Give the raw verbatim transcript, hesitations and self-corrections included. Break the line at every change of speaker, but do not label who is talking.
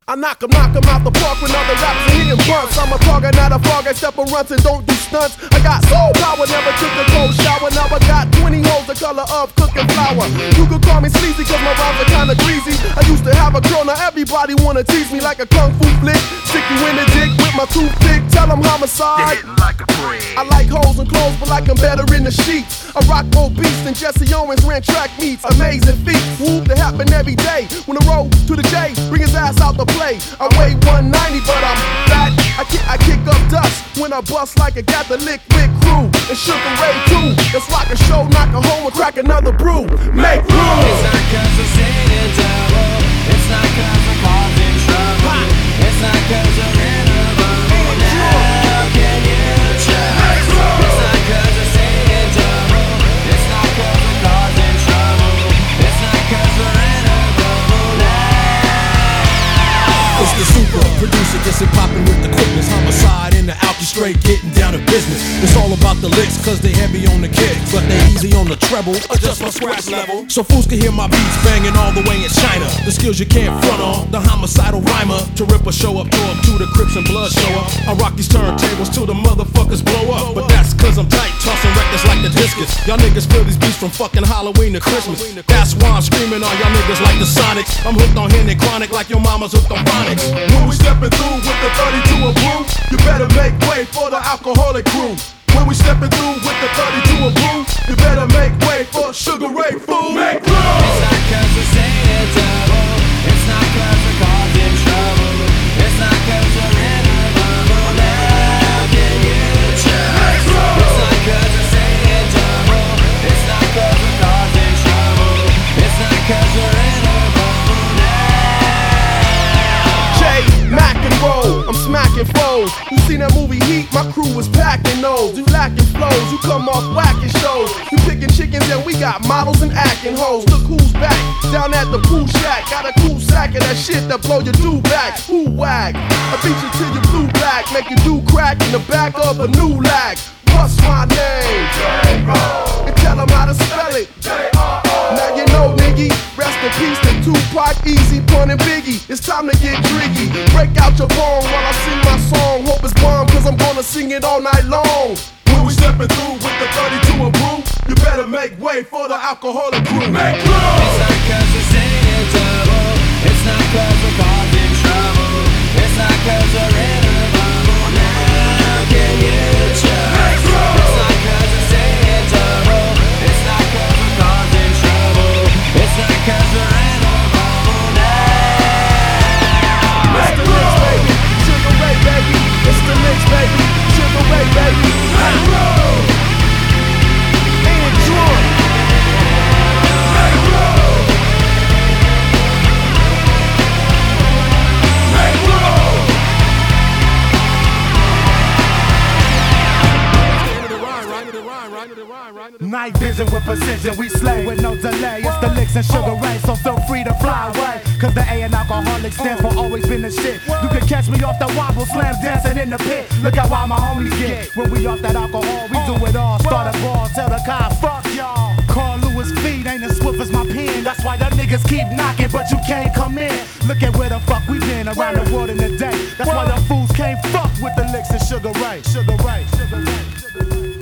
I knock 'em, knock 'em out the park when other rappers are hitting bunts. I'm a target, not a frog. I step and runs and don't do stunts. I got soul power, never took a cold shower. Now I got twenty hoes the color of cooking flour. You could call me sleazy cause my rhymes are kinda greasy. I used to have a girl, now everybody wanna tease me like a kung fu flick. Stick you in the dick with my toothpick, tell 'em homicide.
Like a
I like hoes and clothes, but like I'm better in the sheets. I rock more beats than Jesse Owens ran track meets. Amazing feats, whoop, that happen every day. When I roll to the J, bring his ass out the play. I weigh one ninety, but I'm fat. I kick, I kick up dust when I bust like I got the liquid crew. And Sugar Ray too. It's like a show, knock a hole and crack another brew. Make room.
It's not cause we're singing double. It's not cause we're causing trouble. It's not cause we're in a bubble. Now can you trust? It's not cause we're singing double. It's not cause we're causing trouble. It's not cause we're in a bubble now.
It's the super producer, gets it poppin' with the quickness. Homicide in the Alky, straight getting down to business. It's all about the licks, cause they heavy on the kick, but they easy on the treble, adjust my scratch level. So fools can hear my beats banging all the way in China. The skills you can't front on, the homicidal rhymer. To rip a show up, throw up to the Crips and Blood show up. I rock these turntables till the motherfuckers blow up. But that's cause I'm tight, tossing records like the discus. Y'all niggas feel these beats from fucking Halloween to Christmas. That's why I'm screaming on y'all niggas like the Sonics. I'm hooked on Henny Chronic like your mama's hooked on phonics.
When we stepping through with the thirty-two of brew, you better make way for the alcoholic crew. When we stepping through with the thirty-two of brew, you better make way for Sugar Ray, fool. Make room.
It's not cause we're singing double. It's not cause we're causing trouble. It's not cause we're in a bubble. Now can you trust? It's not cause we're singing double. It's not cause we're causing trouble. It's not cause we're in a bubble now.
J, Mac and roll, I'm smacking foes. You seen that movie Heat? My crew was packing those. You lacking flows, you come off whacking shows. You picking chickens and we got models and acting hoes. Look who's back, down at the pool shack. Got a cool sack of that shit that blow your do back. Who wag? I beat you till you blue black, make you do crack in the back of a new lag. What's my name? And tell them how to spell it. Now you know, nigga. Rest in peace to Tupac, Easy, Pun, and Biggie. It's time to get jiggy. Break out your bone while I sing my song. Hope it's bomb, cause I'm gonna sing it all night long. When we stepping through with the thirty-two of brew, you better make way for the alcoholic crew. Make room.
It's not cause we're singing double. It's not cause we're causing trouble. It's not cause we're in a bubble. Now can you trust? It's not cause we're singing double. It's not cause we're causing trouble. It's not cause we're in a bubble now.
It's the Licks, baby. Sugar Ray, baby. It's the Licks, baby. Sugar Ray, baby. Make room. And drum. Make room. Make room.
Night vision with precision, we slay with no delay. It's the Licks and Sugar Ray, so feel free to fly away. Cause the A and alcoholic stand for always been the shit. You can catch me off that wobble, slam dancing in the pit. Look how wild my homies get. When we off that alcohol, we do it all. Start a ball, tell the car, fuck y'all. Carl Lewis feet ain't as swift as my pen. That's why y'all niggas keep knocking, but you can't come in. Look at where the fuck we been around the world in a day. That's why the fools can't fuck with the Licks and Sugar Ray. Sugar Ray, Sugar Ray, Sugar Ray.